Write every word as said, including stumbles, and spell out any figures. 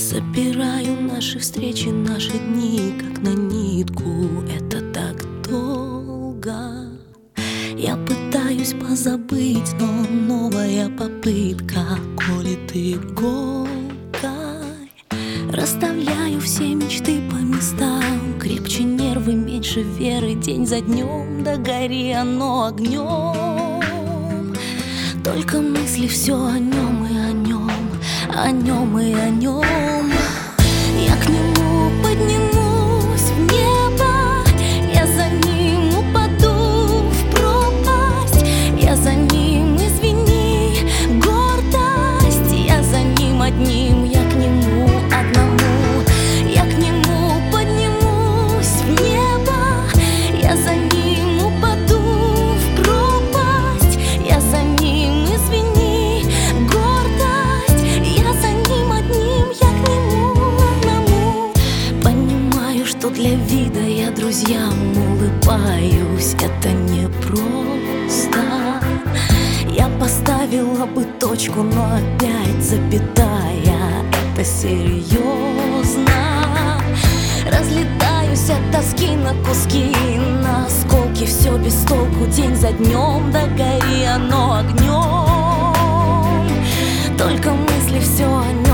Собираю наши встречи, наши дни, как на нитку. Это так долго. Я пытаюсь позабыть, но новая попытка колет иголкой. Расставляю все мечты по местам, крепче нервы, меньше веры, день за днем, да гори оно огнем. Только мысли все о нем и о нем, о нем и о нем. Я к нему поднимусь в небо, я за ним упаду в пропасть. Я за ним, извини, гордость. Я за ним одним, я к нему одному. Я к нему поднимусь в небо, я за ним упаду в пропасть. Я за ним, извини, гордость. Я за ним одним, я к нему одному. Понимаю, что для вида я друзьям улыбаюсь. Это непросто. Я поставила бы точку, но опять запятая. Это серьезно. Разлетаюсь от тоски на куски, на осколки, все без толку, день за днем, да гори оно огнем. Только мысли все о нем.